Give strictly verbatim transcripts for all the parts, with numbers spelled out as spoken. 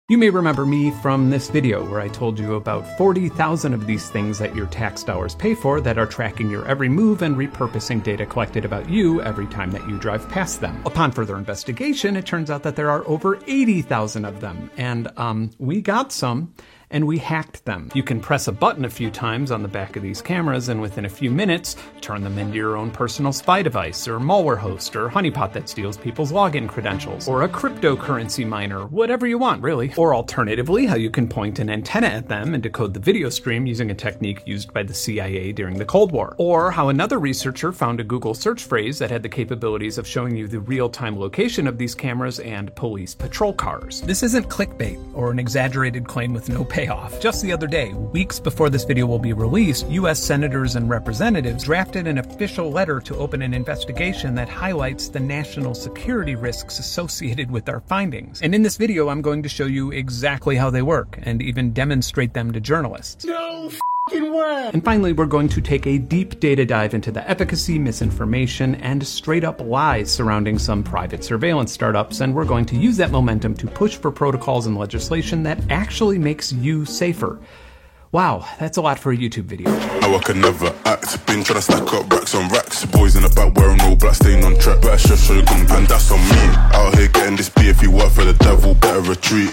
You may remember me from this video where I told you about forty thousand of these things that your tax dollars pay for that are tracking your every move and repurposing data collected about you every time that you drive past them. Upon further investigation, it turns out that there are over eighty thousand of them, and um, we got some. And we hacked them. You can press a button a few times on the back of these cameras and within a few minutes, turn them into your own personal spy device, or malware host, or honeypot that steals people's login credentials, or a cryptocurrency miner, whatever you want, really. Or alternatively, how you can point an antenna at them and decode the video stream using a technique used by the C I A during the Cold War. Or how another researcher found a Google search phrase that had the capabilities of showing you the real-time location of these cameras and police patrol cars. This isn't clickbait or an exaggerated claim with no payoff. Just the other day, weeks before this video will be released, U S senators and representatives drafted an official letter to open an investigation that highlights the national security risks associated with our findings. And in this video, I'm going to show you exactly how they work and even demonstrate them to journalists. No f***ing way! And finally, we're going to take a deep data dive into the efficacy, misinformation, and straight up lies surrounding some private surveillance startups, and we're going to use that momentum to push for protocols and legislation that actually makes you safer. Wow, that's a lot for a YouTube video. How I can never act. Been trying to stack up racks on racks. Boys in the back wearing all black, staying on track. Better show show you come, and that's on me. Out here getting this beef. If you work for the devil, better retreat.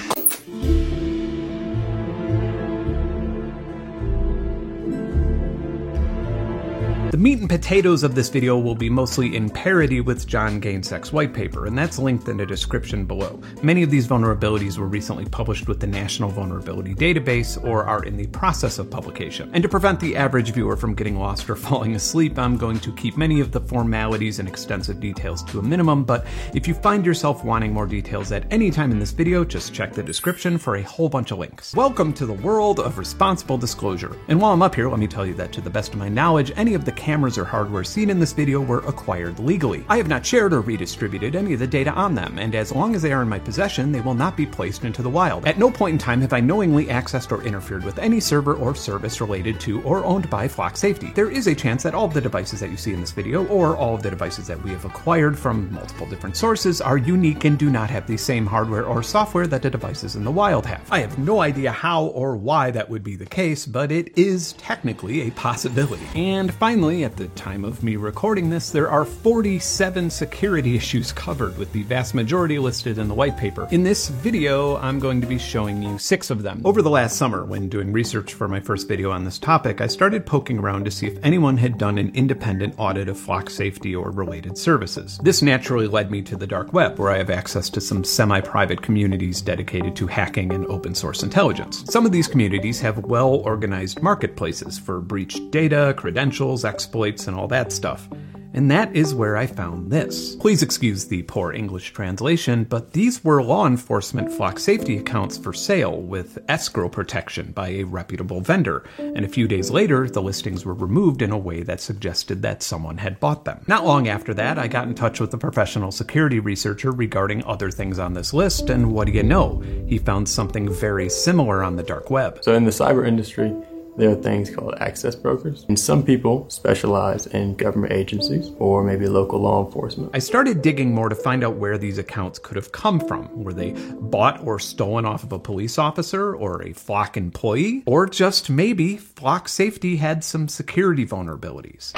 The meat and potatoes of this video will be mostly in parody with John Gainsek's white paper, and that's linked in the description below. Many of these vulnerabilities were recently published with the National Vulnerability Database or are in the process of publication. And to prevent the average viewer from getting lost or falling asleep, I'm going to keep many of the formalities and extensive details to a minimum, but if you find yourself wanting more details at any time in this video, just check the description for a whole bunch of links. Welcome to the world of responsible disclosure. And while I'm up here, let me tell you that to the best of my knowledge, any of the cameras or hardware seen in this video were acquired legally. I have not shared or redistributed any of the data on them, and as long as they are in my possession, they will not be placed into the wild. At no point in time have I knowingly accessed or interfered with any server or service related to or owned by Flock Safety. There is a chance that all of the devices that you see in this video, or all of the devices that we have acquired from multiple different sources, are unique and do not have the same hardware or software that the devices in the wild have. I have no idea how or why that would be the case, but it is technically a possibility. And finally, at the time of me recording this, there are forty-seven security issues covered, with the vast majority listed in the white paper. In this video, I'm going to be showing you six of them. Over the last summer, when doing research for my first video on this topic, I started poking around to see if anyone had done an independent audit of Flock Safety or related services. This naturally led me to the dark web, where I have access to some semi-private communities dedicated to hacking and open source intelligence. Some of these communities have well-organized marketplaces for breached data, credentials, exploits, and all that stuff. And that is where I found this. Please excuse the poor English translation, but these were law enforcement Flock Safety accounts for sale with escrow protection by a reputable vendor, and a few days later, the listings were removed in a way that suggested that someone had bought them. Not long after that, I got in touch with a professional security researcher regarding other things on this list, and what do you know? He found something very similar on the dark web. So in the cyber industry, there are things called access brokers, and some people specialize in government agencies or maybe local law enforcement. I started digging more to find out where these accounts could have come from. Were they bought or stolen off of a police officer or a Flock employee? Or just maybe Flock Safety had some security vulnerabilities.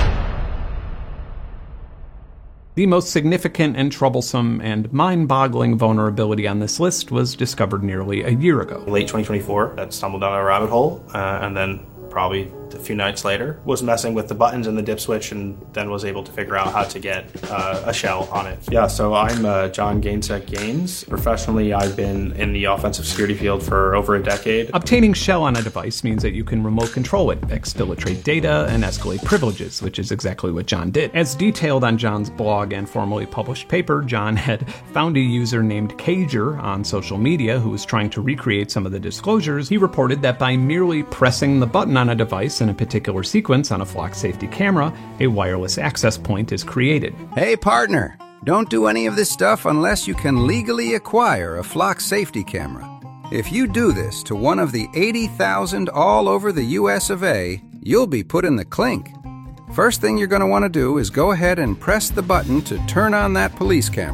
The most significant and troublesome and mind-boggling vulnerability on this list was discovered nearly a year ago. Late twenty twenty-four, I stumbled down a rabbit hole, uh, and then probably a few nights later was messing with the buttons and the dip switch, and then was able to figure out how to get uh, a shell on it. Yeah, so I'm uh, John Gainsek Gaines. Professionally, I've been in the offensive security field for over a decade. Obtaining shell on a device means that you can remote control it, exfiltrate data, and escalate privileges, which is exactly what John did. As detailed on John's blog and formerly published paper, John had found a user named Cager on social media who was trying to recreate some of the disclosures. He reported that by merely pressing the button on a device in a particular sequence on a Flock Safety camera, a wireless access point is created. Hey partner, don't do any of this stuff unless you can legally acquire a Flock Safety camera. If you do this to one of the eighty thousand all over the U S of A, you'll be put in the clink. First thing you're going to want to do is go ahead and press the button to turn on that police camera.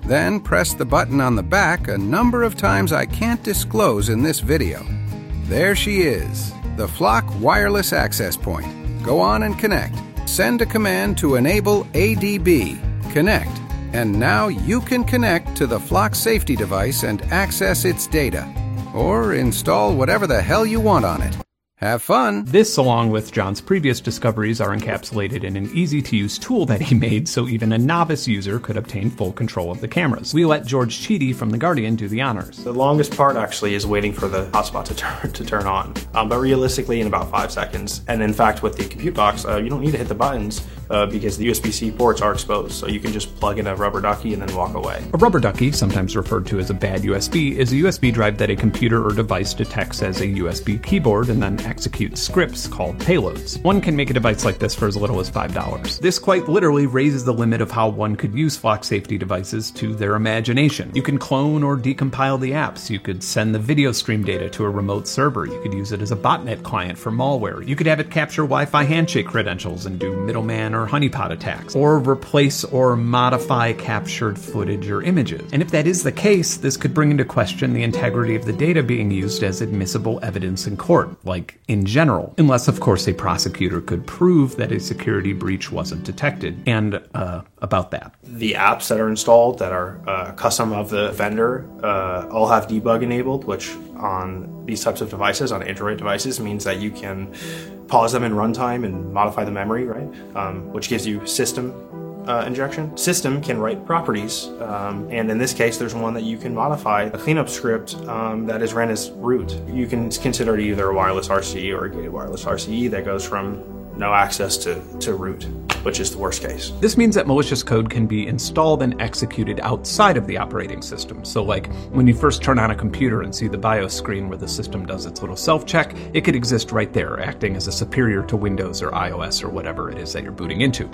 Then press the button on the back a number of times I can't disclose in this video. There she is, the Flock wireless access point. Go on and connect. Send a command to enable A D B. Connect. And now you can connect to the Flock safety device and access its data. Or install whatever the hell you want on it. Have fun! This, along with John's previous discoveries, are encapsulated in an easy-to-use tool that he made so even a novice user could obtain full control of the cameras. We let George Cheedy from The Guardian do the honors. The longest part, actually, is waiting for the hotspot to turn to turn on, um, but realistically in about five seconds. And in fact, with the compute box, uh, you don't need to hit the buttons uh, because the U S B C ports are exposed, so you can just plug in a rubber ducky and then walk away. A rubber ducky, sometimes referred to as a bad U S B, is a U S B drive that a computer or device detects as a U S B keyboard and then executes scripts called payloads. One can make a device like this for as little as five dollars. This quite literally raises the limit of how one could use Flock safety devices to their imagination. You can clone or decompile the apps. You could send the video stream data to a remote server. You could use it as a botnet client for malware. You could have it capture Wi-Fi handshake credentials and do middleman or honeypot attacks, or replace or modify captured footage or images. And if that is the case, this could bring into question the integrity of the data being used as admissible evidence in court, like in general, unless of course a prosecutor could prove that a security breach wasn't detected. And uh, about that. The apps that are installed that are uh, custom of the vendor uh, all have debug enabled, which on these types of devices, on Android devices, means that you can pause them in runtime and modify the memory, right? Um, which gives you system Uh, injection. System can write properties, um, and in this case, there's one that you can modify, a cleanup script um, that is ran as root. You can consider it either a wireless R C E or a gated wireless R C E that goes from no access to, to root, which is the worst case. This means that malicious code can be installed and executed outside of the operating system. So like when you first turn on a computer and see the BIOS screen where the system does its little self-check, it could exist right there, acting as a superior to Windows or iOS or whatever it is that you're booting into.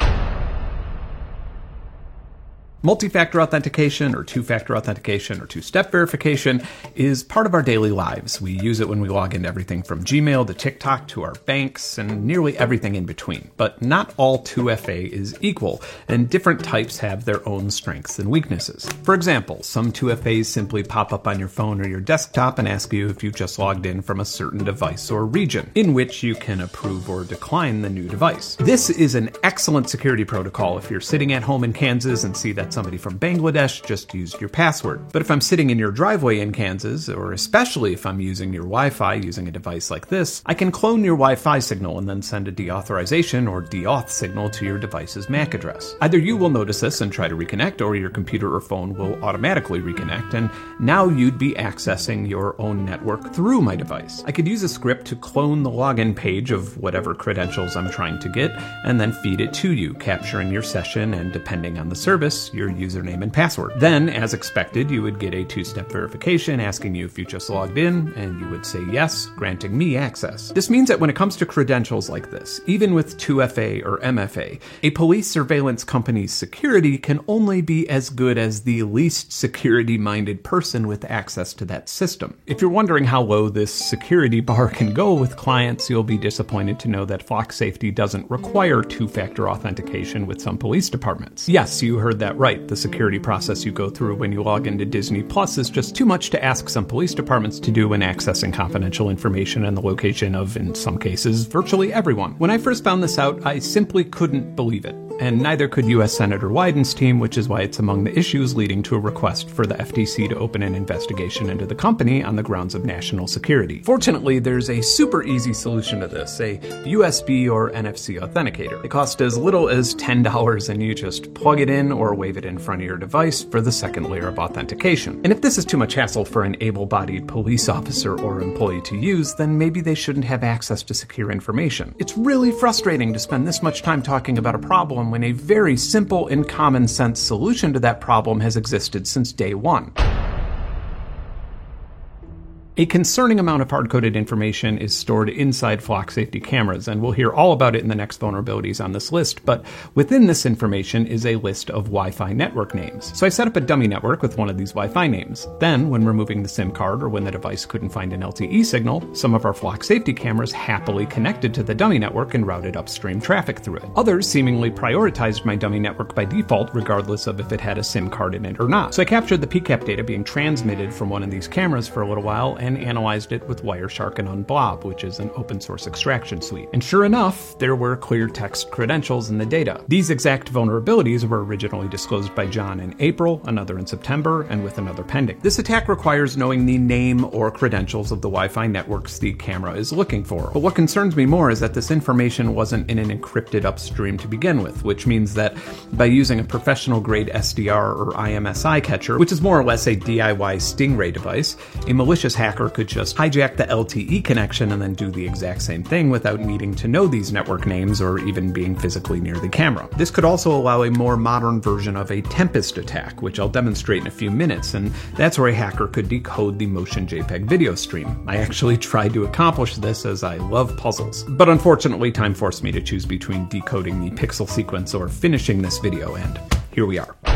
Multi-factor authentication or two-factor authentication or two-step verification is part of our daily lives. We use it when we log into everything from Gmail to TikTok to our banks and nearly everything in between. But not all two F A is equal, and different types have their own strengths and weaknesses. For example, some two F As simply pop up on your phone or your desktop and ask you if you just logged in from a certain device or region, in which you can approve or decline the new device. This is an excellent security protocol if you're sitting at home in Kansas and see that somebody from Bangladesh just used your password. But if I'm sitting in your driveway in Kansas, or especially if I'm using your Wi-Fi using a device like this, I can clone your Wi-Fi signal and then send a deauthorization or deauth signal to your device's M A C address. Either you will notice this and try to reconnect, or your computer or phone will automatically reconnect, and now you'd be accessing your own network through my device. I could use a script to clone the login page of whatever credentials I'm trying to get, and then feed it to you, capturing your session and, depending on the service, your username and password. Then, as expected, you would get a two-step verification asking you if you just logged in, and you would say yes, granting me access. This means that when it comes to credentials like this, even with two F A or M F A, a police surveillance company's security can only be as good as the least security-minded person with access to that system. If you're wondering how low this security bar can go with clients, you'll be disappointed to know that Flock Safety doesn't require two-factor authentication with some police departments. Yes, you heard that right. The security process you go through when you log into Disney Plus is just too much to ask some police departments to do when accessing confidential information and the location of, in some cases, virtually everyone. When I first found this out, I simply couldn't believe it. And neither could U S Senator Wyden's team, which is why it's among the issues leading to a request for the F T C to open an investigation into the company on the grounds of national security. Fortunately, there's a super easy solution to this, a U S B or N F C authenticator. It costs as little as ten dollars, and you just plug it in or wave it in front of your device for the second layer of authentication. And if this is too much hassle for an able-bodied police officer or employee to use, then maybe they shouldn't have access to secure information. It's really frustrating to spend this much time talking about a problem when a very simple and common sense solution to that problem has existed since day one. A concerning amount of hard-coded information is stored inside flock safety cameras, and we'll hear all about it in the next vulnerabilities on this list, but within this information is a list of Wi-Fi network names. So I set up a dummy network with one of these Wi-Fi names. Then, when removing the SIM card or when the device couldn't find an L T E signal, some of our flock safety cameras happily connected to the dummy network and routed upstream traffic through it. Others seemingly prioritized my dummy network by default, regardless of if it had a SIM card in it or not. So I captured the P CAP data being transmitted from one of these cameras for a little while and analyzed it with Wireshark and Unblob, which is an open source extraction suite. And sure enough, there were clear text credentials in the data. These exact vulnerabilities were originally disclosed by John in April, another in September, and with another pending. This attack requires knowing the name or credentials of the Wi-Fi networks the camera is looking for. But what concerns me more is that this information wasn't in an encrypted upstream to begin with, which means that by using a professional grade S D R or I M S I catcher, which is more or less a D I Y Stingray device, a malicious hacker could just hijack the L T E connection and then do the exact same thing without needing to know these network names or even being physically near the camera. This could also allow a more modern version of a Tempest attack, which I'll demonstrate in a few minutes, and that's where a hacker could decode the motion JPEG video stream. I actually tried to accomplish this as I love puzzles, but unfortunately time forced me to choose between decoding the pixel sequence or finishing this video, and here we are.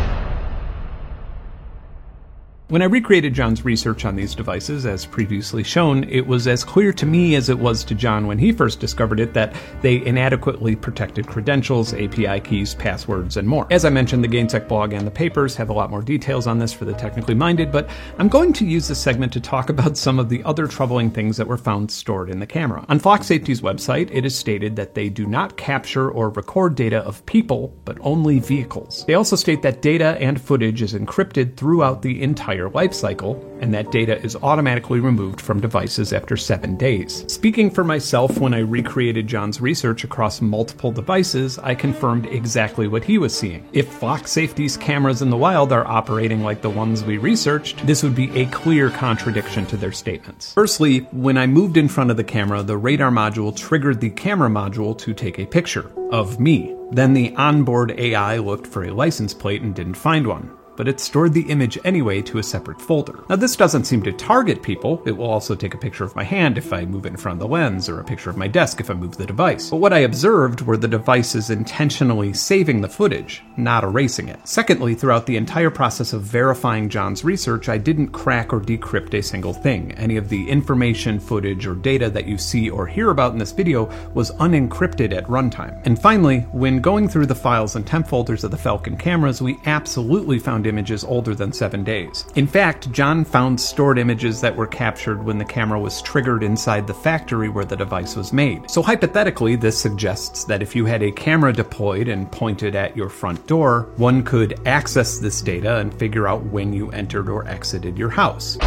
When I recreated John's research on these devices, as previously shown, it was as clear to me as it was to John when he first discovered it that they inadequately protected credentials, A P I keys, passwords, and more. As I mentioned, the GainSec blog and the papers have a lot more details on this for the technically minded, but I'm going to use this segment to talk about some of the other troubling things that were found stored in the camera. On Flock Safety's website, it is stated that they do not capture or record data of people, but only vehicles. They also state that data and footage is encrypted throughout the entire life cycle, and that data is automatically removed from devices after seven days. Speaking for myself, when I recreated John's research across multiple devices, I confirmed exactly what he was seeing. If Flock Safety's cameras in the wild are operating like the ones we researched, this would be a clear contradiction to their statements. Firstly, when I moved in front of the camera, the radar module triggered the camera module to take a picture of me. Then the onboard A I looked for a license plate and didn't find one, but it stored the image anyway to a separate folder. Now this doesn't seem to target people. It will also take a picture of my hand if I move it in front of the lens, or a picture of my desk if I move the device. But what I observed were the devices intentionally saving the footage, not erasing it. Secondly, throughout the entire process of verifying John's research, I didn't crack or decrypt a single thing. Any of the information, footage, or data that you see or hear about in this video was unencrypted at runtime. And finally, when going through the files and temp folders of the Falcon cameras, we absolutely found images older than seven days. In fact, John found stored images that were captured when the camera was triggered inside the factory where the device was made. So hypothetically, this suggests that if you had a camera deployed and pointed at your front door, one could access this data and figure out when you entered or exited your house.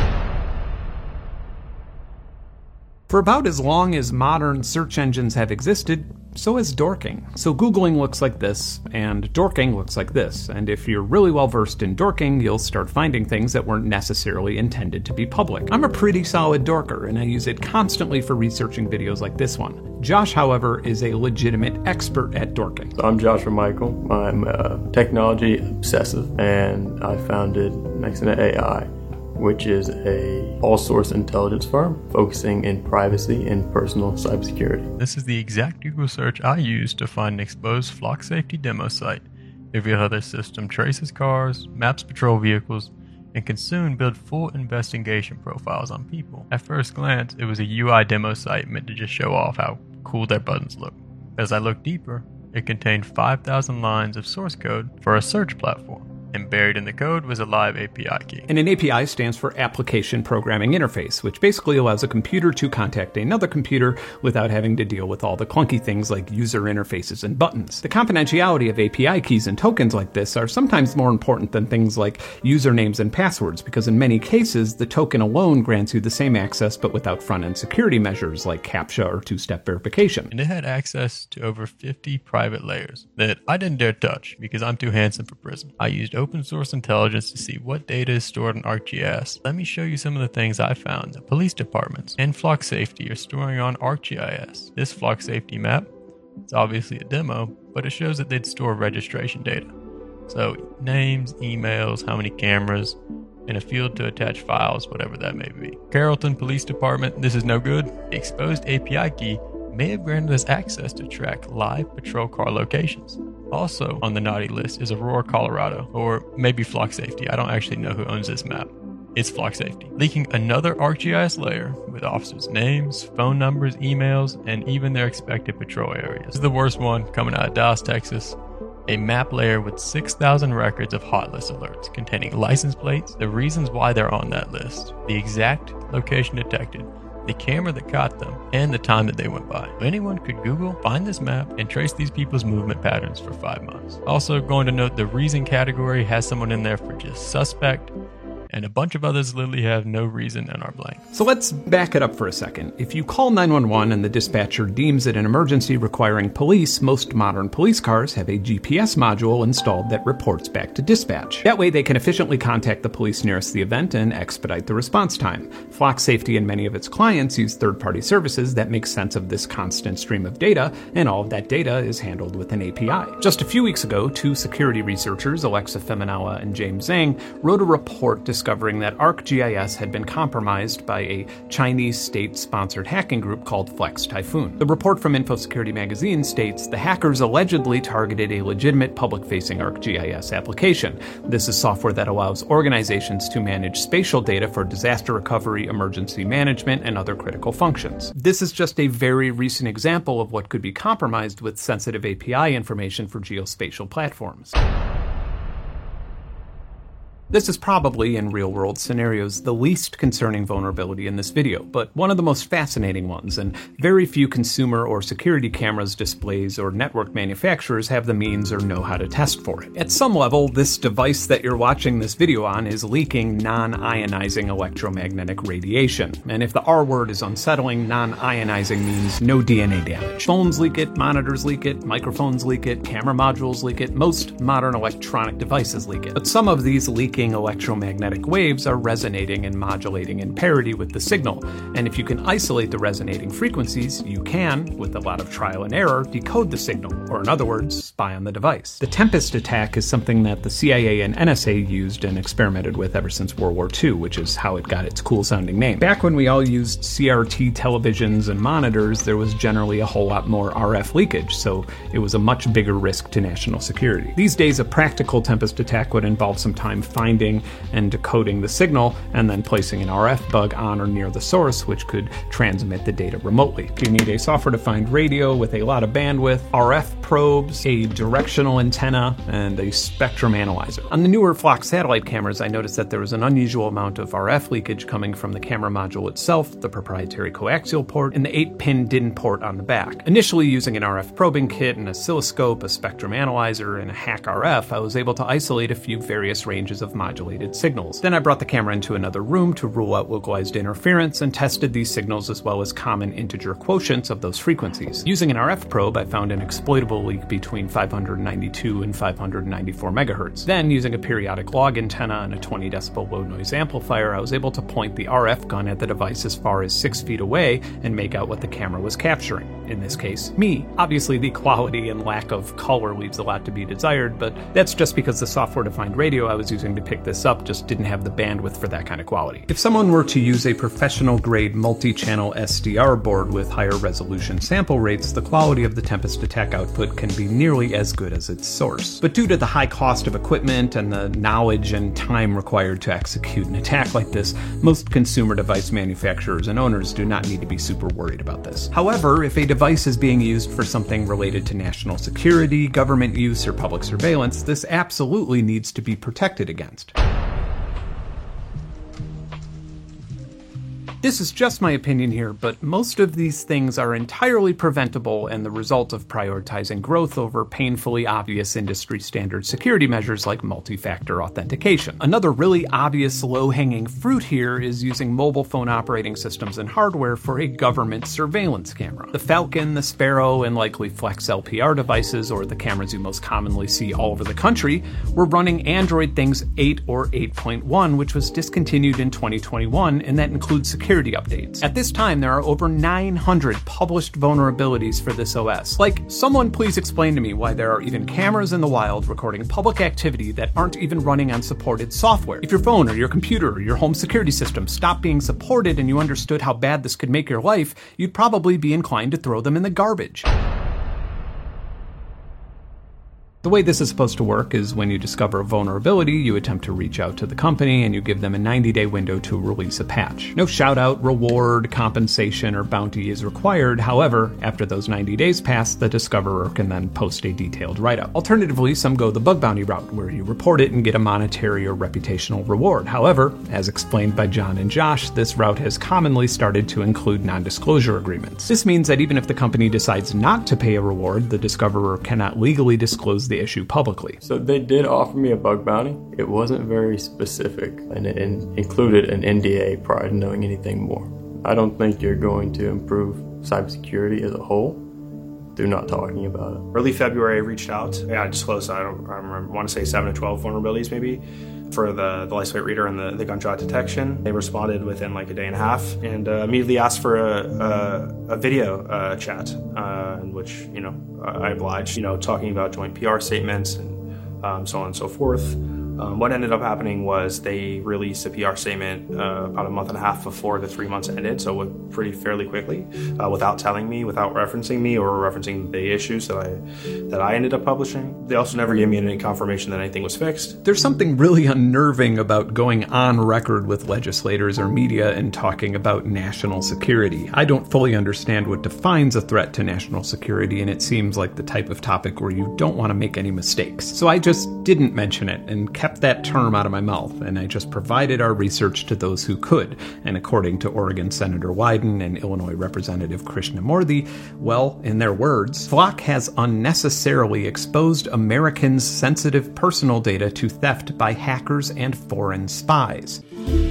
For about as long as modern search engines have existed, so has dorking. So Googling looks like this, and dorking looks like this, and if you're really well versed in dorking, you'll start finding things that weren't necessarily intended to be public. I'm a pretty solid dorker, and I use it constantly for researching videos like this one. Josh, however, is a legitimate expert at dorking. So I'm Joshua Michael. I'm a technology obsessive, and I founded Nexina A I, which is a all-source intelligence firm focusing in privacy and personal cybersecurity. This is the exact Google search I used to find an exposed Flock Safety demo site. Every other system traces cars, maps patrol vehicles, and can soon build full investigation profiles on people. At first glance, it was a U I demo site meant to just show off how cool their buttons look. As I looked deeper, it contained five thousand lines of source code for a search platform, and buried in the code was a live A P I key. And an A P I stands for Application Programming Interface, which basically allows a computer to contact another computer without having to deal with all the clunky things like user interfaces and buttons. The confidentiality of A P I keys and tokens like this are sometimes more important than things like usernames and passwords, because in many cases, the token alone grants you the same access but without front-end security measures like CAPTCHA or two-step verification. And it had access to over fifty private layers that I didn't dare touch because I'm too handsome for prison. I used open source intelligence to see what data is stored in ArcGIS. Let me show you some of the things I found that police departments and Flock Safety are storing on ArcGIS. This Flock Safety map, it's obviously a demo, but it shows that they'd store registration data. So names, emails, how many cameras, and a field to attach files, whatever that may be. Carrollton Police Department, this is no good. The exposed A P I key may have granted us access to track live patrol car locations. Also on the naughty list is Aurora, Colorado, or maybe Flock Safety. I don't actually know who owns this map. It's Flock Safety, leaking another ArcGIS layer with officers' names, phone numbers, emails, and even their expected patrol areas. This is the worst one, coming out of Dallas, Texas. A map layer with six thousand records of hot list alerts containing license plates, the reasons why they're on that list, the exact location detected, the camera that caught them, and the time that they went by. Anyone could Google, find this map, and trace these people's movement patterns for five months. Also going to note the reason category has someone in there for just suspect, and a bunch of others literally have no reason and are blank. So let's back it up for a second. If you call nine one one and the dispatcher deems it an emergency requiring police, most modern police cars have a G P S module installed that reports back to dispatch. That way they can efficiently contact the police nearest the event and expedite the response time. Flock Safety and many of its clients use third-party services that make sense of this constant stream of data, and all of that data is handled with an A P I. Just a few weeks ago, two security researchers, Alexa Feminella and James Zhang, wrote a report discovering that ArcGIS had been compromised by a Chinese state-sponsored hacking group called Flex Typhoon. The report from InfoSecurity magazine states the hackers allegedly targeted a legitimate public-facing ArcGIS application. This is software that allows organizations to manage spatial data for disaster recovery, emergency management, and other critical functions. This is just a very recent example of what could be compromised with sensitive A P I information for geospatial platforms. This is probably, in real-world scenarios, the least concerning vulnerability in this video, but one of the most fascinating ones, and very few consumer or security cameras, displays, or network manufacturers have the means or know how to test for it. At some level, this device that you're watching this video on is leaking non-ionizing electromagnetic radiation, and if the R word is unsettling, non-ionizing means no D N A damage. Phones leak it, monitors leak it, microphones leak it, camera modules leak it, most modern electronic devices leak it. But some of these leaking electromagnetic waves are resonating and modulating in parity with the signal, and if you can isolate the resonating frequencies, you can, with a lot of trial and error, decode the signal, or in other words, spy on the device. The Tempest attack is something that the C I A and N S A used and experimented with ever since World War Two, which is how it got its cool-sounding name. Back when we all used C R T televisions and monitors, there was generally a whole lot more R F leakage, so it was a much bigger risk to national security. These days, a practical Tempest attack would involve some time finding and decoding the signal, and then placing an R F bug on or near the source, which could transmit the data remotely. You need a software-defined radio with a lot of bandwidth, R F probes, a directional antenna, and a spectrum analyzer. On the newer Flock satellite cameras, I noticed that there was an unusual amount of R F leakage coming from the camera module itself, the proprietary coaxial port, and the eight pin D I N port on the back. Initially, using an R F probing kit, an oscilloscope, a spectrum analyzer, and a hack R F, I was able to isolate a few various ranges of modulated signals. Then I brought the camera into another room to rule out localized interference and tested these signals as well as common integer quotients of those frequencies. Using an R F probe, I found an exploitable leak between five hundred ninety-two and five hundred ninety-four megahertz. Then, using a periodic log antenna and a twenty decibel low noise amplifier, I was able to point the R F gun at the device as far as six feet away and make out what the camera was capturing. In this case, me. Obviously, the quality and lack of color leaves a lot to be desired, but that's just because the software-defined radio I was using to pick this up just didn't have the bandwidth for that kind of quality. If someone were to use a professional-grade multi-channel S D R board with higher resolution sample rates, the quality of the Tempest attack output can be nearly as good as its source. But due to the high cost of equipment and the knowledge and time required to execute an attack like this, most consumer device manufacturers and owners do not need to be super worried about this. However, if a device is being used for something related to national security, government use, or public surveillance, this absolutely needs to be protected against. This is just my opinion here, but most of these things are entirely preventable and the result of prioritizing growth over painfully obvious industry standard security measures like multi-factor authentication. Another really obvious low-hanging fruit here is using mobile phone operating systems and hardware for a government surveillance camera. The Falcon, the Sparrow, and likely Flex L P R devices, or the cameras you most commonly see all over the country, were running Android Things eight or eight point one, which was discontinued in twenty twenty-one, and that includes security security updates. At this time, there are over nine hundred published vulnerabilities for this O S. Like, someone please explain to me why there are even cameras in the wild recording public activity that aren't even running on supported software. If your phone or your computer or your home security system stopped being supported and you understood how bad this could make your life, you'd probably be inclined to throw them in the garbage. The way this is supposed to work is when you discover a vulnerability, you attempt to reach out to the company and you give them a ninety day window to release a patch. No shout out, reward, compensation, or bounty is required. However, after those ninety days pass, the discoverer can then post a detailed write-up. Alternatively, some go the bug bounty route, where you report it and get a monetary or reputational reward. However, as explained by John and Josh, this route has commonly started to include non-disclosure agreements. This means that even if the company decides not to pay a reward, the discoverer cannot legally disclose the issue publicly. So they did offer me a bug bounty. It wasn't very specific, and it in- included an N D A prior to knowing anything more. I don't think you're going to improve cybersecurity as a whole through not talking about it. Early February, I reached out. Yeah, I disclosed, I don't I remember, I want to say seven to twelve vulnerabilities maybe for the, the license plate reader and the, the gunshot detection. They responded within like a day and a half and uh, immediately asked for a, a, a video uh, chat, uh, in which, you know, I obliged, you know, talking about joint P R statements and um, so on and so forth. Um, what ended up happening was they released a P R statement uh, about a month and a half before the three months ended, so it went pretty fairly quickly, uh, without telling me, without referencing me or referencing the issues that I that I ended up publishing. They also never gave me any confirmation that anything was fixed. There's something really unnerving about going on record with legislators or media and talking about national security. I don't fully understand what defines a threat to national security, and it seems like the type of topic where you don't want to make any mistakes. So I just didn't mention it and kept that term out of my mouth, and I just provided our research to those who could. And according to Oregon Senator Wyden and Illinois Representative Krishnamurthy, well, in their words, Flock has unnecessarily exposed Americans' sensitive personal data to theft by hackers and foreign spies.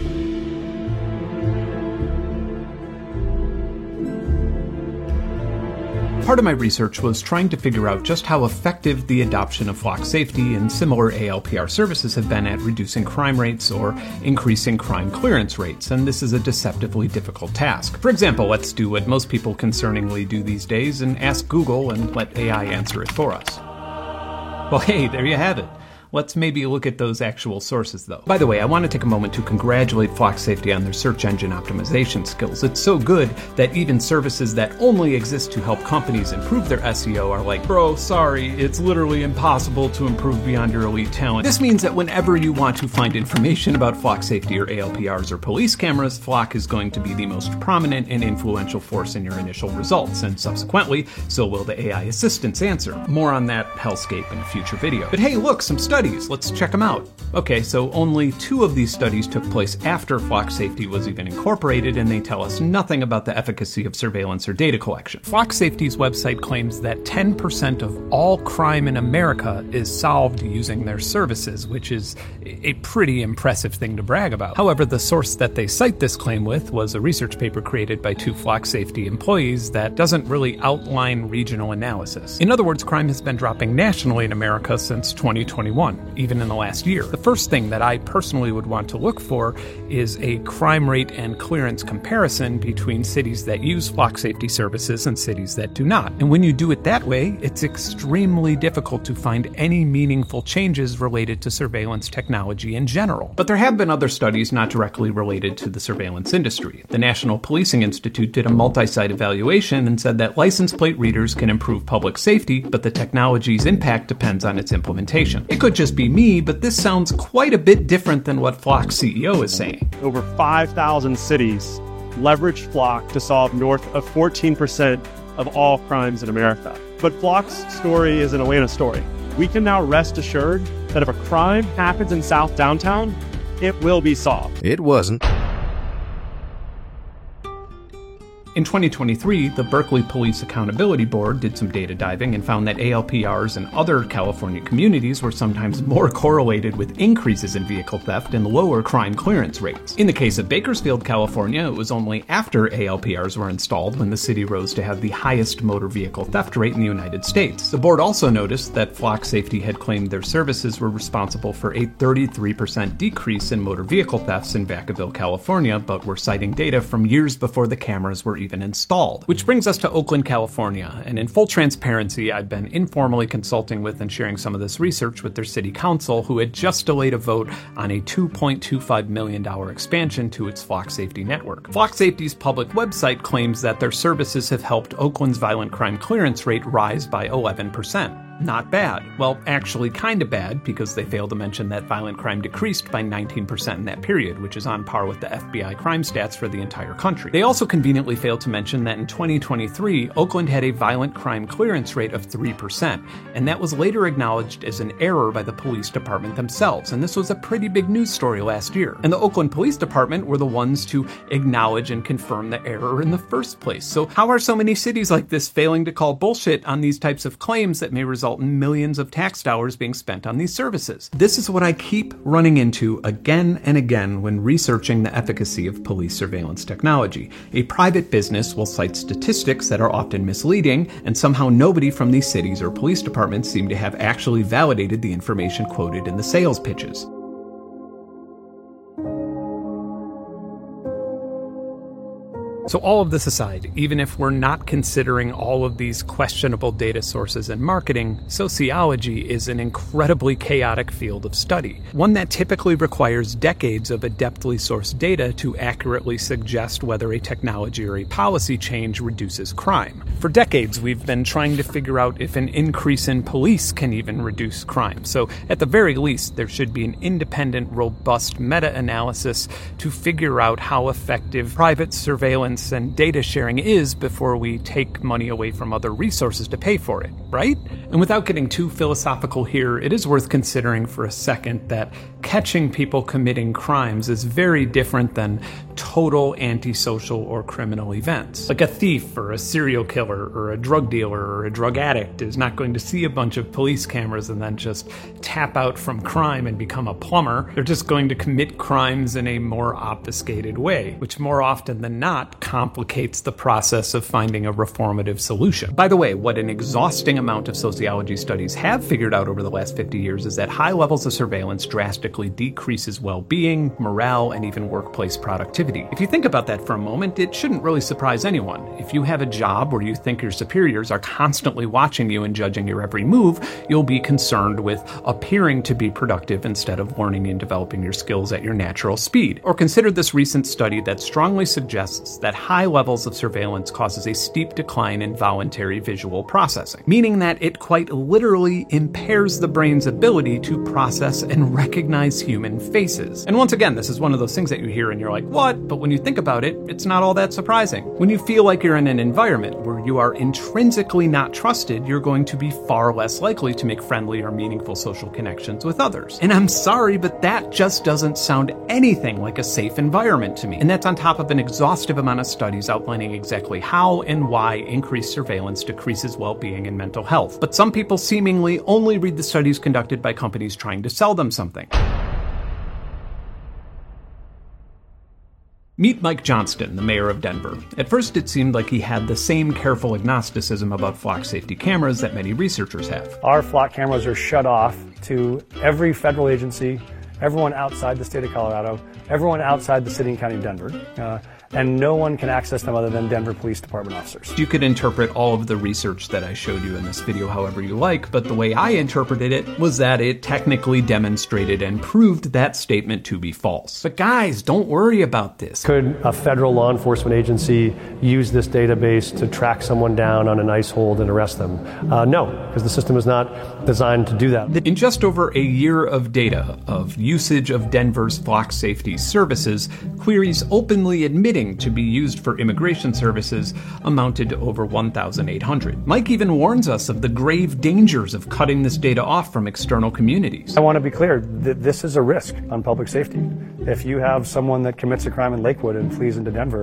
Part of my research was trying to figure out just how effective the adoption of Flock Safety and similar A L P R services have been at reducing crime rates or increasing crime clearance rates, and this is a deceptively difficult task. For example, let's do what most people concerningly do these days and ask Google and let A I answer it for us. Well, hey, there you have it. Let's maybe look at those actual sources, though. By the way, I want to take a moment to congratulate Flock Safety on their search engine optimization skills. It's so good that even services that only exist to help companies improve their S E O are like, bro, sorry, it's literally impossible to improve beyond your elite talent. This means that whenever you want to find information about Flock Safety or A L P Rs or police cameras, Flock is going to be the most prominent and influential force in your initial results, and subsequently, so will the A I assistant's answer. More on that hellscape in a future video. But hey, look, some studies. Let's check them out. Okay, so only two of these studies took place after Flock Safety was even incorporated, and they tell us nothing about the efficacy of surveillance or data collection. Flock Safety's website claims that ten percent of all crime in America is solved using their services, which is a pretty impressive thing to brag about. However, the source that they cite this claim with was a research paper created by two Flock Safety employees that doesn't really outline regional analysis. In other words, crime has been dropping nationally in America since twenty twenty-one. Even in the last year. The first thing that I personally would want to look for is a crime rate and clearance comparison between cities that use Flock Safety services and cities that do not. And when you do it that way, it's extremely difficult to find any meaningful changes related to surveillance technology in general. But there have been other studies not directly related to the surveillance industry. The National Policing Institute did a multi-site evaluation and said that license plate readers can improve public safety, but the technology's impact depends on its implementation. It could just be me, but this sounds quite a bit different than what Flock's C E O is saying. Over five thousand cities leveraged Flock to solve north of fourteen percent of all crimes in America. But Flock's story is an Atlanta story. We can now rest assured that if a crime happens in South Downtown, it will be solved. It wasn't. In twenty twenty-three, the Berkeley Police Accountability Board did some data diving and found that A L P Rs in other California communities were sometimes more correlated with increases in vehicle theft and lower crime clearance rates. In the case of Bakersfield, California, it was only after A L P Rs were installed when the city rose to have the highest motor vehicle theft rate in the United States. The board also noticed that Flock Safety had claimed their services were responsible for a thirty-three percent decrease in motor vehicle thefts in Vacaville, California, but were citing data from years before the cameras were even installed. Which brings us to Oakland, California, and in full transparency, I've been informally consulting with and sharing some of this research with their city council, who had just delayed a vote on a two point two five million dollars expansion to its Flock Safety network. Flock Safety's public website claims that their services have helped Oakland's violent crime clearance rate rise by eleven percent. Not bad. Well, actually kinda bad, because they failed to mention that violent crime decreased by nineteen percent in that period, which is on par with the F B I crime stats for the entire country. They also conveniently failed to mention that in twenty twenty-three, Oakland had a violent crime clearance rate of three percent, and that was later acknowledged as an error by the police department themselves, and this was a pretty big news story last year. And the Oakland Police Department were the ones to acknowledge and confirm the error in the first place. So how are so many cities like this failing to call bullshit on these types of claims that may result in millions of tax dollars being spent on these services? This is what I keep running into again and again when researching the efficacy of police surveillance technology. A private business will cite statistics that are often misleading, and somehow nobody from these cities or police departments seem to have actually validated the information quoted in the sales pitches. So all of this aside, even if we're not considering all of these questionable data sources in marketing, sociology is an incredibly chaotic field of study, one that typically requires decades of adeptly sourced data to accurately suggest whether a technology or a policy change reduces crime. For decades, we've been trying to figure out if an increase in police can even reduce crime. So at the very least, there should be an independent, robust meta-analysis to figure out how effective private surveillance and data sharing is before we take money away from other resources to pay for it, right? And without getting too philosophical here, it is worth considering for a second that catching people committing crimes is very different than total antisocial or criminal events. Like a thief or a serial killer or a drug dealer or a drug addict is not going to see a bunch of police cameras and then just tap out from crime and become a plumber. They're just going to commit crimes in a more obfuscated way, which more often than not complicates the process of finding a reformative solution. By the way, what an exhausting amount of sociology studies have figured out over the last fifty years is that high levels of surveillance drastically decreases well-being, morale, and even workplace productivity. If you think about that for a moment, it shouldn't really surprise anyone. If you have a job where you think your superiors are constantly watching you and judging your every move, you'll be concerned with appearing to be productive instead of learning and developing your skills at your natural speed. Or consider this recent study that strongly suggests that high levels of surveillance causes a steep decline in voluntary visual processing, meaning that it quite literally impairs the brain's ability to process and recognize human faces. And once again, this is one of those things that you hear and you're like, what? But when you think about it, it's not all that surprising. When you feel like you're in an environment where you are intrinsically not trusted, you're going to be far less likely to make friendly or meaningful social connections with others. And I'm sorry, but that just doesn't sound anything like a safe environment to me. And that's on top of an exhaustive amount of studies outlining exactly how and why increased surveillance decreases well-being and mental health. But some people seemingly only read the studies conducted by companies trying to sell them something. Meet Mike Johnston, the mayor of Denver. At first, it seemed like he had the same careful agnosticism about flock safety cameras that many researchers have. Our flock cameras are shut off to every federal agency, everyone outside the state of Colorado, everyone outside the city and county of Denver. Uh, and no one can access them other than Denver Police Department officers. You could interpret all of the research that I showed you in this video however you like, but the way I interpreted it was that it technically demonstrated and proved that statement to be false. But guys, don't worry about this. Could a federal law enforcement agency use this database to track someone down on an ice hold and arrest them? Uh, no, because the system is not designed to do that. In just over a year of data of usage of Denver's flock safety services, queries openly admitting to be used for immigration services amounted to over one thousand eight hundred. Mike even warns us of the grave dangers of cutting this data off from external communities. I want to be clear that this is a risk on public safety. If you have someone that commits a crime in Lakewood and flees into Denver,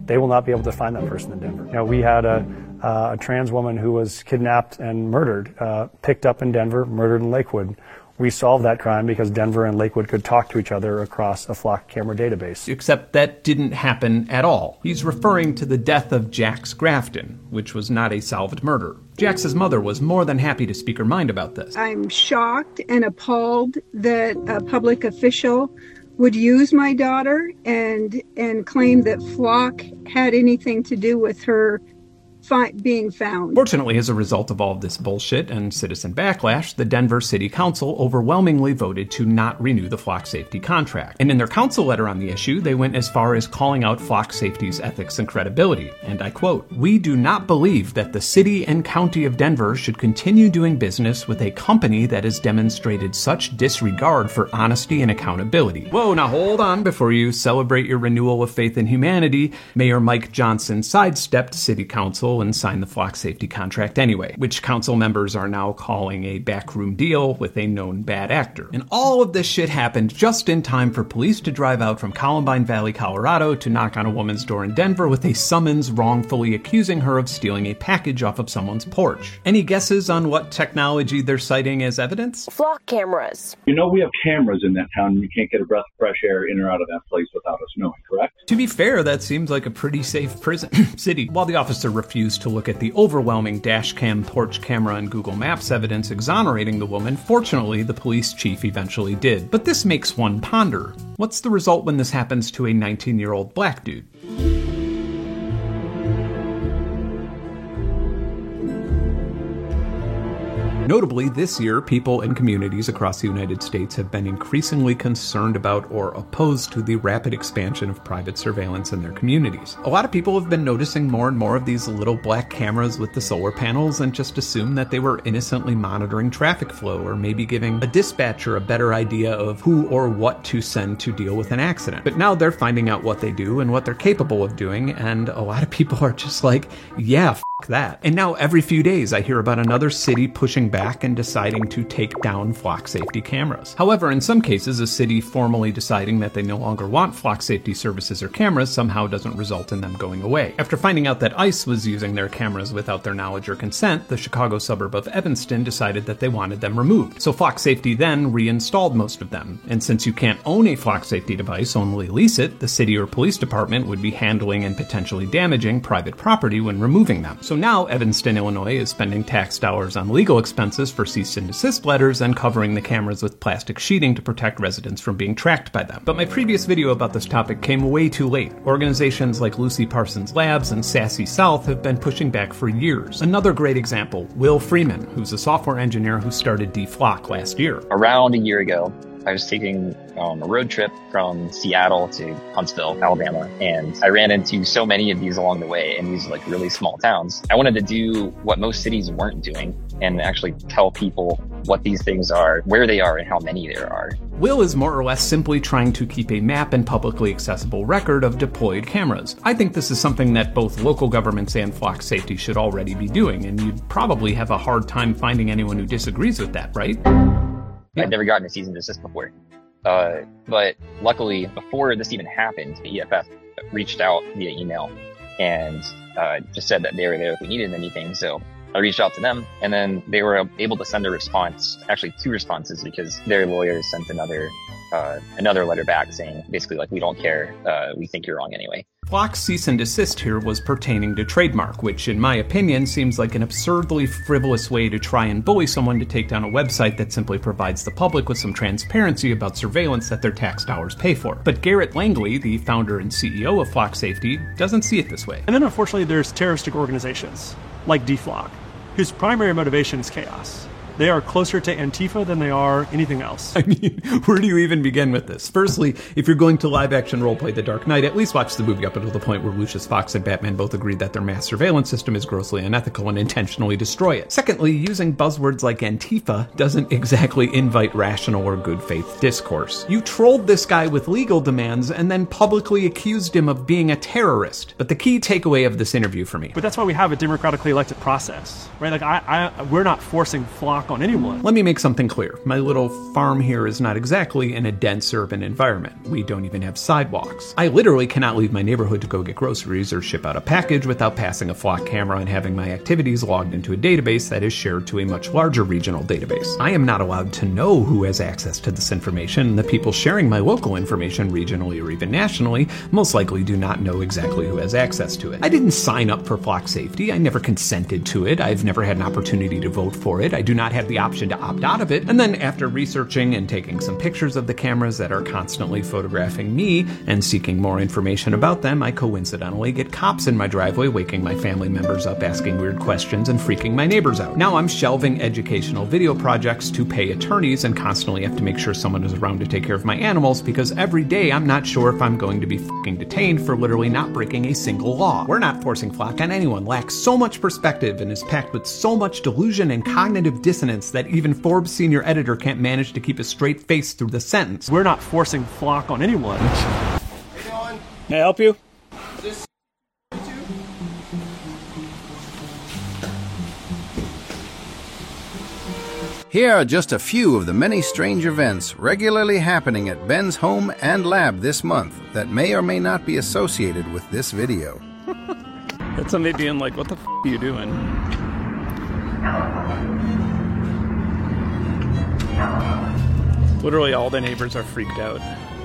they will not be able to find that person in Denver. You know, we had a, uh, a trans woman who was kidnapped and murdered, uh, picked up in Denver, murdered in Lakewood. We solved that crime because Denver and Lakewood could talk to each other across a flock camera database. Except that didn't happen at all. He's referring to the death of Jax Grafton, which was not a solved murder. Jax's mother was more than happy to speak her mind about this. I'm shocked and appalled that a public official would use my daughter and and claim that Flock had anything to do with her Fi- being found. Fortunately, as a result of all of this bullshit and citizen backlash, the Denver City Council overwhelmingly voted to not renew the flock safety contract. And in their council letter on the issue, they went as far as calling out flock safety's ethics and credibility. And I quote, "We do not believe that the city and county of Denver should continue doing business with a company that has demonstrated such disregard for honesty and accountability." Whoa, now hold on before you celebrate your renewal of faith in humanity. Mayor Mike Johnson sidestepped City Council and signed the flock safety contract anyway, which council members are now calling a backroom deal with a known bad actor. And all of this shit happened just in time for police to drive out from Columbine Valley, Colorado to knock on a woman's door in Denver with a summons wrongfully accusing her of stealing a package off of someone's porch. Any guesses on what technology they're citing as evidence? Flock cameras. You know we have cameras in that town and you can't get a breath of fresh air in or out of that place without us knowing, correct? To be fair, that seems like a pretty safe prison city. While the officer refused to look at the overwhelming dash cam, porch camera, and Google Maps evidence exonerating the woman, fortunately, the police chief eventually did. But this makes one ponder. What's the result when this happens to a nineteen-year-old black dude? Notably, this year, people and communities across the United States have been increasingly concerned about or opposed to the rapid expansion of private surveillance in their communities. A lot of people have been noticing more and more of these little black cameras with the solar panels and just assumed that they were innocently monitoring traffic flow or maybe giving a dispatcher a better idea of who or what to send to deal with an accident. But now they're finding out what they do and what they're capable of doing, and a lot of people are just like, yeah, f*** that. And now every few days I hear about another city pushing back and deciding to take down flock safety cameras. However, in some cases, a city formally deciding that they no longer want flock safety services or cameras somehow doesn't result in them going away. After finding out that ICE was using their cameras without their knowledge or consent, the Chicago suburb of Evanston decided that they wanted them removed. So Flock Safety then reinstalled most of them. And since you can't own a flock safety device, only lease it, the city or police department would be handling and potentially damaging private property when removing them. So now Evanston, Illinois is spending tax dollars on legal expenses for cease and desist letters and covering the cameras with plastic sheeting to protect residents from being tracked by them. But my previous video about this topic came way too late. Organizations like Lucy Parsons Labs and Sassy South have been pushing back for years. Another great example, Will Freeman, who's a software engineer who started DFlock last year. Around a year ago, I was taking um, a road trip from Seattle to Huntsville, Alabama, and I ran into so many of these along the way in these like really small towns. I wanted to do what most cities weren't doing and actually tell people what these things are, where they are, and how many there are. Will is more or less simply trying to keep a map and publicly accessible record of deployed cameras. I think this is something that both local governments and Flock Safety should already be doing, and you'd probably have a hard time finding anyone who disagrees with that, right? Yeah. I'd never gotten a cease and desist before. Uh, but luckily, before this even happened, the E F F reached out via email and uh, just said that they were there if we needed anything. So I reached out to them, and then they were able to send a response, actually two responses, because their lawyers sent another uh, another letter back saying basically like, we don't care, uh, we think you're wrong anyway. Flock's cease and desist here was pertaining to trademark, which in my opinion seems like an absurdly frivolous way to try and bully someone to take down a website that simply provides the public with some transparency about surveillance that their tax dollars pay for. But Garrett Langley, the founder and C E O of Flock Safety, doesn't see it this way. And then unfortunately there's terroristic organizations like DFlock, whose primary motivation is chaos. They are closer to Antifa than they are anything else. I mean, where do you even begin with this? Firstly, if you're going to live-action roleplay The Dark Knight, at least watch the movie up until the point where Lucius Fox and Batman both agree that their mass surveillance system is grossly unethical and intentionally destroy it. Secondly, using buzzwords like Antifa doesn't exactly invite rational or good faith discourse. You trolled this guy with legal demands and then publicly accused him of being a terrorist. But the key takeaway of this interview for me. But that's why we have a democratically elected process, right? Like, I, I we're not forcing Flock flock on anyone. Let me make something clear. My little farm here is not exactly in a dense urban environment. We don't even have sidewalks. I literally cannot leave my neighborhood to go get groceries or ship out a package without passing a flock camera and having my activities logged into a database that is shared to a much larger regional database. I am not allowed to know who has access to this information, and the people sharing my local information regionally or even nationally most likely do not know exactly who has access to it. I didn't sign up for flock safety. I never consented to it. I've never had an opportunity to vote for it. I do not have the option to opt out of it. And then after researching and taking some pictures of the cameras that are constantly photographing me and seeking more information about them, I coincidentally get cops in my driveway waking my family members up, asking weird questions and freaking my neighbors out. Now I'm shelving educational video projects to pay attorneys and constantly have to make sure someone is around to take care of my animals because every day I'm not sure if I'm going to be fucking detained for literally not breaking a single law. We're not forcing flock on anyone, lacks so much perspective and is packed with so much delusion and cognitive dissonance that even Forbes senior editor can't manage to keep a straight face through the sentence. We're not forcing flock on anyone. May I help you? Here are just a few of the many strange events regularly happening at Ben's home and lab this month that may or may not be associated with this video. That's somebody being like, what the f*** are you doing? Literally all the neighbors are freaked out.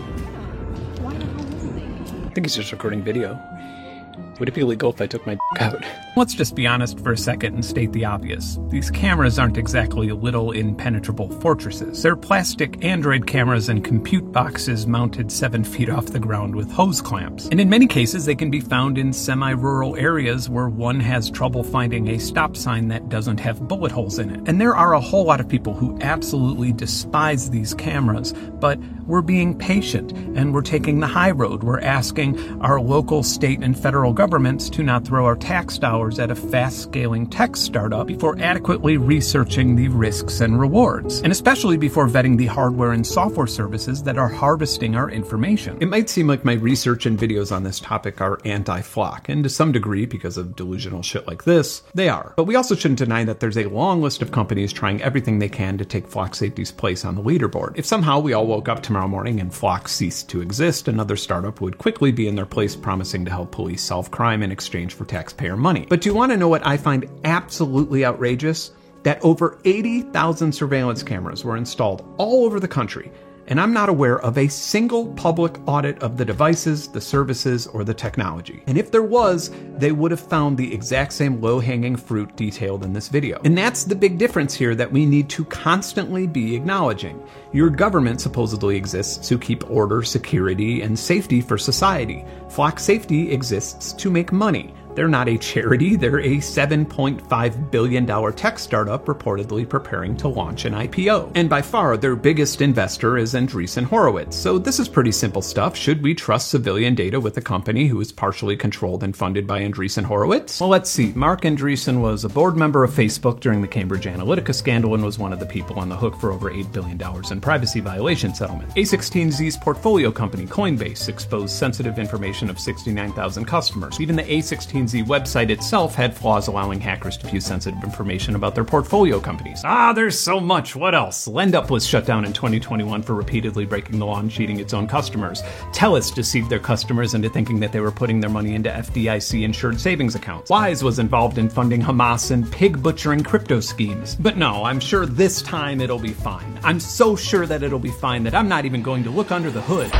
I think he's just recording video. Would it be illegal if I took my dick out? Let's just be honest for a second and state the obvious. These cameras aren't exactly little impenetrable fortresses. They're plastic Android cameras and compute boxes mounted seven feet off the ground with hose clamps. And in many cases, they can be found in semi-rural areas where one has trouble finding a stop sign that doesn't have bullet holes in it. And there are a whole lot of people who absolutely despise these cameras, but we're being patient and we're taking the high road. We're asking our local, state, and federal governments to not throw our tax dollars at a fast-scaling tech startup before adequately researching the risks and rewards, and especially before vetting the hardware and software services that are harvesting our information. It might seem like my research and videos on this topic are anti-flock, and to some degree, because of delusional shit like this, they are. But we also shouldn't deny that there's a long list of companies trying everything they can to take flock safety's place on the leaderboard. If somehow we all woke up tomorrow morning and flock ceased to exist, another startup would quickly be in their place promising to help police solve crime in exchange for taxpayer money. But do you want to know what I find absolutely outrageous? That over eighty thousand surveillance cameras were installed all over the country, and I'm not aware of a single public audit of the devices, the services, or the technology. And if there was, they would have found the exact same low-hanging fruit detailed in this video. And that's the big difference here that we need to constantly be acknowledging. Your government supposedly exists to keep order, security, and safety for society. Flock Safety exists to make money. They're not a charity, they're a seven point five billion dollars tech startup reportedly preparing to launch an I P O. And by far, their biggest investor is Andreessen Horowitz. So this is pretty simple stuff. Should we trust civilian data with a company who is partially controlled and funded by Andreessen Horowitz? Well, let's see. Mark Andreessen was a board member of Facebook during the Cambridge Analytica scandal and was one of the people on the hook for over eight billion dollars in privacy violation settlement. A sixteen Z's portfolio company, Coinbase, exposed sensitive information of sixty-nine thousand customers. Even the A sixteen Z website itself had flaws allowing hackers to view sensitive information about their portfolio companies. Ah, there's so much. What else? LendUp was shut down in twenty twenty-one for repeatedly breaking the law and cheating its own customers. TELUS deceived their customers into thinking that they were putting their money into F D I C-insured savings accounts. Wise was involved in funding Hamas and pig-butchering crypto schemes. But no, I'm sure this time it'll be fine. I'm so sure that it'll be fine that I'm not even going to look under the hood.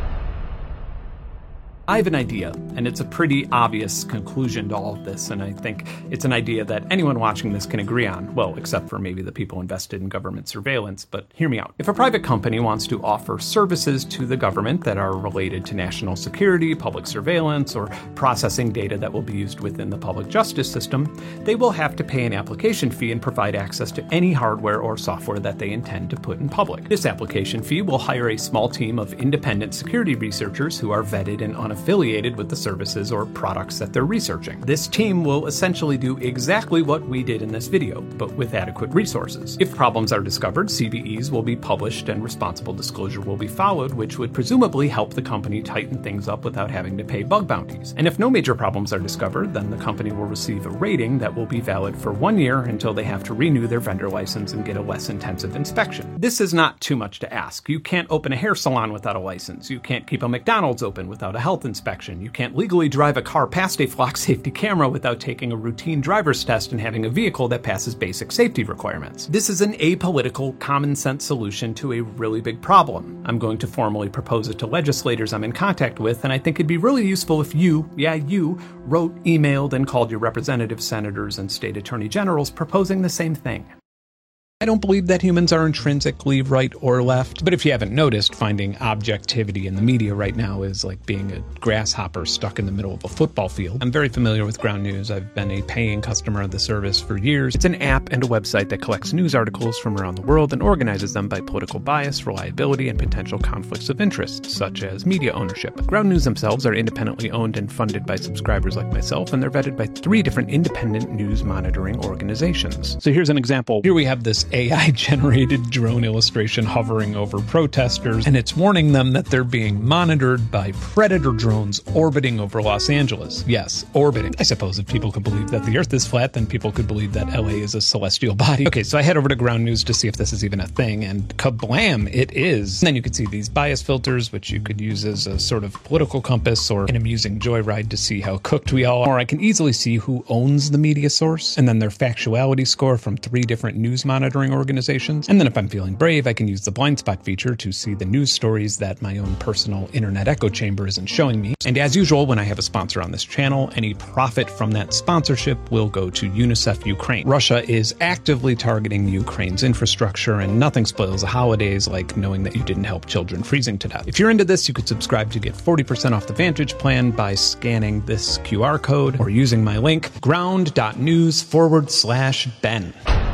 I have an idea, and it's a pretty obvious conclusion to all of this, and I think it's an idea that anyone watching this can agree on, well, except for maybe the people invested in government surveillance, but hear me out. If a private company wants to offer services to the government that are related to national security, public surveillance, or processing data that will be used within the public justice system, they will have to pay an application fee and provide access to any hardware or software that they intend to put in public. This application fee will hire a small team of independent security researchers who are vetted and unaffiliated affiliated with the services or products that they're researching. This team will essentially do exactly what we did in this video, but with adequate resources. If problems are discovered, C V Es will be published and responsible disclosure will be followed, which would presumably help the company tighten things up without having to pay bug bounties. And if no major problems are discovered, then the company will receive a rating that will be valid for one year until they have to renew their vendor license and get a less intensive inspection. This is not too much to ask. You can't open a hair salon without a license. You can't keep a McDonald's open without a health inspection. You can't legally drive a car past a flock safety camera without taking a routine driver's test and having a vehicle that passes basic safety requirements. This is an apolitical, common sense solution to a really big problem. I'm going to formally propose it to legislators I'm in contact with, and I think it'd be really useful if you, yeah, you, wrote, emailed, and called your representatives, senators, and state attorney generals proposing the same thing. I don't believe that humans are intrinsically right or left, but if you haven't noticed, finding objectivity in the media right now is like being a grasshopper stuck in the middle of a football field. I'm very familiar with Ground News. I've been a paying customer of the service for years. It's an app and a website that collects news articles from around the world and organizes them by political bias, reliability, and potential conflicts of interest, such as media ownership. Ground News themselves are independently owned and funded by subscribers like myself, and they're vetted by three different independent news monitoring organizations. So here's an example. Here we have this A I-generated drone illustration hovering over protesters, and it's warning them that they're being monitored by predator drones orbiting over Los Angeles. Yes, orbiting. I suppose if people could believe that the Earth is flat, then people could believe that L A is a celestial body. Okay, so I head over to Ground News to see if this is even a thing, and kablam, it is. And then you can see these bias filters, which you could use as a sort of political compass or an amusing joyride to see how cooked we all are. Or I can easily see who owns the media source, and then their factuality score from three different news monitoring organizations. And then if I'm feeling brave, I can use the blind spot feature to see the news stories that my own personal internet echo chamber isn't showing me. And as usual, when I have a sponsor on this channel, any profit from that sponsorship will go to UNICEF Ukraine. Russia is actively targeting Ukraine's infrastructure, and nothing spoils the holidays like knowing that you didn't help children freezing to death. If you're into this, you could subscribe to get forty percent off the Vantage plan by scanning this Q R code or using my link, ground.news forward slash Ben.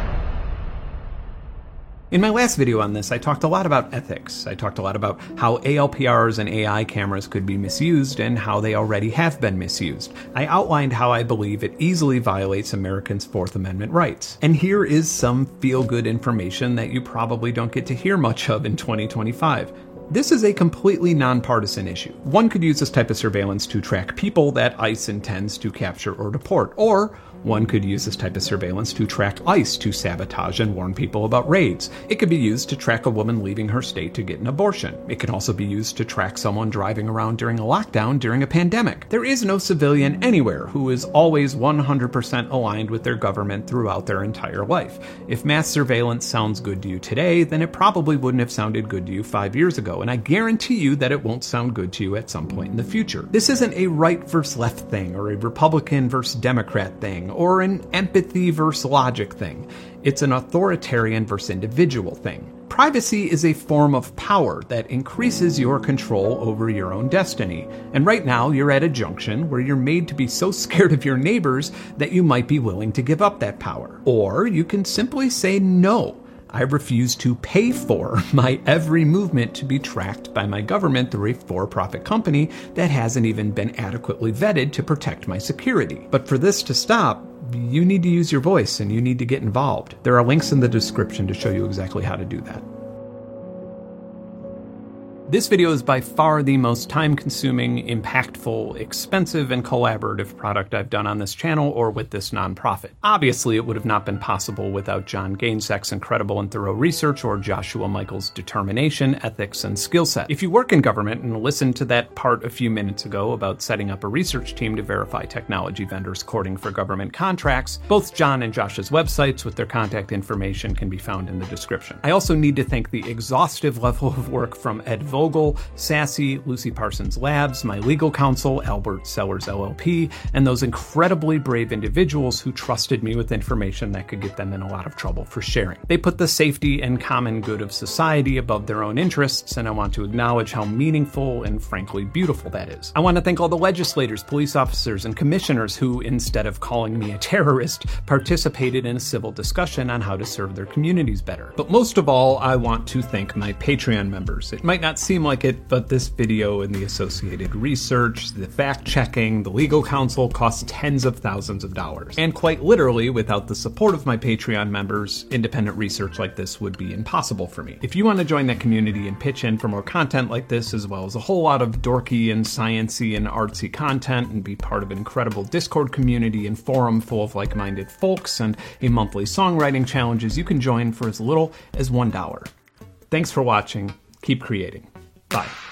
In my last video on this, I talked a lot about ethics. I talked a lot about how A L P Rs and A I cameras could be misused and how they already have been misused. I outlined how I believe it easily violates Americans' Fourth Amendment rights. And here is some feel-good information that you probably don't get to hear much of in twenty twenty-five. This is a completely nonpartisan issue. One could use this type of surveillance to track people that ICE intends to capture or deport, or one could use this type of surveillance to track ICE to sabotage and warn people about raids. It could be used to track a woman leaving her state to get an abortion. It can also be used to track someone driving around during a lockdown during a pandemic. There is no civilian anywhere who is always one hundred percent aligned with their government throughout their entire life. If mass surveillance sounds good to you today, then it probably wouldn't have sounded good to you five years ago, and I guarantee you that it won't sound good to you at some point in the future. This isn't a right versus left thing, or a Republican versus Democrat thing, or an empathy versus logic thing. It's an authoritarian versus individual thing. Privacy is a form of power that increases your control over your own destiny. And right now, you're at a junction where you're made to be so scared of your neighbors that you might be willing to give up that power. Or you can simply say no. I refuse to pay for my every movement to be tracked by my government through a for-profit company that hasn't even been adequately vetted to protect my security. But for this to stop, you need to use your voice and you need to get involved. There are links in the description to show you exactly how to do that. This video is by far the most time-consuming, impactful, expensive, and collaborative product I've done on this channel or with this nonprofit. Obviously, it would have not been possible without John Gainsek's incredible and thorough research or Joshua Michael's determination, ethics, and skill set. If you work in government and listened to that part a few minutes ago about setting up a research team to verify technology vendors courting for government contracts, both John and Josh's websites with their contact information can be found in the description. I also need to thank the exhaustive level of work from Ed Vogel, Sassy, Lucy Parsons Labs, my legal counsel, Albert Sellers L L P, and those incredibly brave individuals who trusted me with information that could get them in a lot of trouble for sharing. They put the safety and common good of society above their own interests, and I want to acknowledge how meaningful and frankly beautiful that is. I want to thank all the legislators, police officers, and commissioners who, instead of calling me a terrorist, participated in a civil discussion on how to serve their communities better. But most of all, I want to thank my Patreon members. It might not seem like it, but this video and the associated research, the fact-checking, the legal counsel costs tens of thousands of dollars. And quite literally, without the support of my Patreon members, independent research like this would be impossible for me. If you want to join that community and pitch in for more content like this, as well as a whole lot of dorky and science-y and artsy content, and be part of an incredible Discord community and forum full of like-minded folks, and a monthly songwriting challenges, you can join for as little as one dollar. Thanks for watching. Keep creating. Bye.